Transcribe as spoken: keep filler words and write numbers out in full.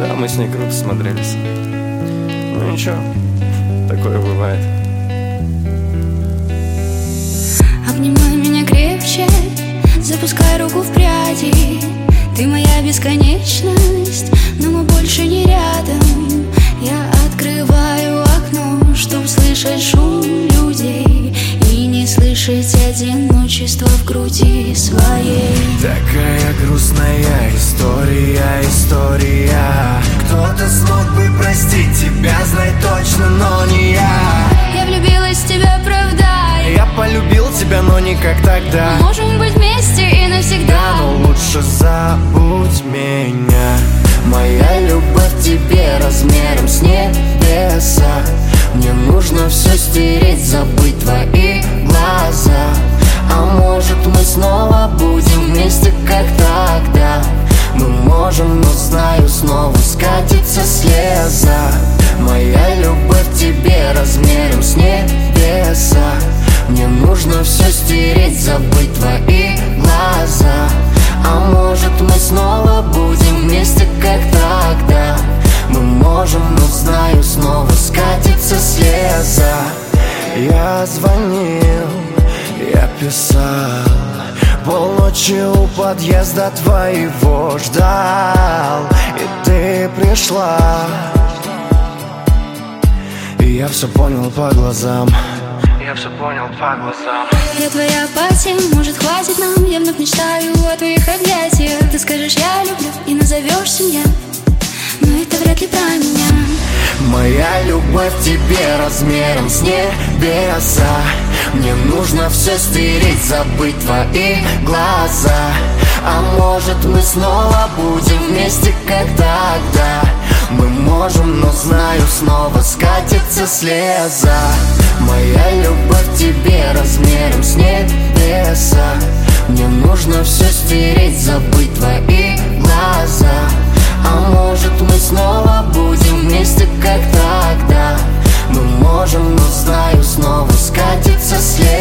Да, мы с ней круто смотрелись. Ну ничего, такое бывает. Обнимай меня крепче, запускай руку в пряди. Ты моя бесконечность, но мы больше не рядом. Я открываю окно, чтоб слышать шум людей и не слышать одиночество в груди своей. Такая грустная история, история. Кто-то смог бы простить тебя, знай точно, но не я. Я влюбилась в тебя, правда. Я полюбил тебя, но не как тогда. Мы можем быть вместе и навсегда. Да, но лучше забудь меня. Моя любовь к тебе размером с небеса. Мне нужно все стереть, забыть твои глаза. А может мы снова будем вместе, как тогда? Мы можем, но знаю, снова скатится слеза. Моя любовь к тебе размером с небеса. Мне нужно все стереть, забыть твои глаза. А может мы снова будем вместе, как тогда? Мы можем, но знаю, снова скатится слеза. Я звонил, я писал, полночи у подъезда твоего ждал. И ты пришла, и я все понял по глазам. Я все понял по глазам. Я твоя апатия, может хватит нам. Я вновь мечтаю о твоих объятиях. Ты скажешь я люблю и назовешь семья, но это вряд ли про меня. Моя любовь к тебе размером с небеса. Мне нужно все стереть, забыть твои глаза. А может мы снова будем вместе, как тогда? Мы можем, но знаю, снова скатится слеза. Моя любовь к тебе размером с небеса. Мне нужно все стереть, забыть твои глаза. А может мы снова будем вместе, как тогда? Мы можем, но знаю, снова скатится слеза.